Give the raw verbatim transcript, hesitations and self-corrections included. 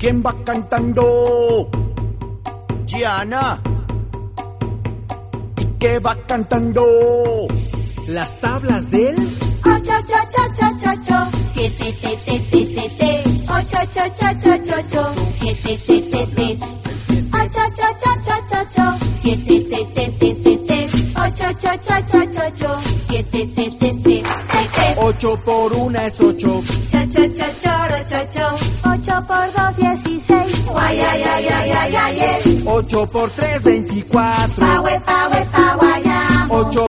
¿Quién va cantando? Gianna. ¿Y qué va cantando? Las tablas del ocho, ocho, ocho, ocho, ocho, siete, te, te, te, te, te, ocho, ocho, ocho, ocho, ocho, siete, te, te, te, ocho, ocho, ocho, ocho, ocho, siete, te, te, te, te, te, ocho, ocho, ocho, ocho, ocho, siete, te, te, te, te, te. Ocho por una es ocho. Cha, cha, cha, choro, cho, cho. Ocho por dos, dieciséis. Guay, ay, ay, ay, ay, ay, ay. Ocho por tres, veinticuatro. Pa, we, pa, we, pa, guayamo. Ocho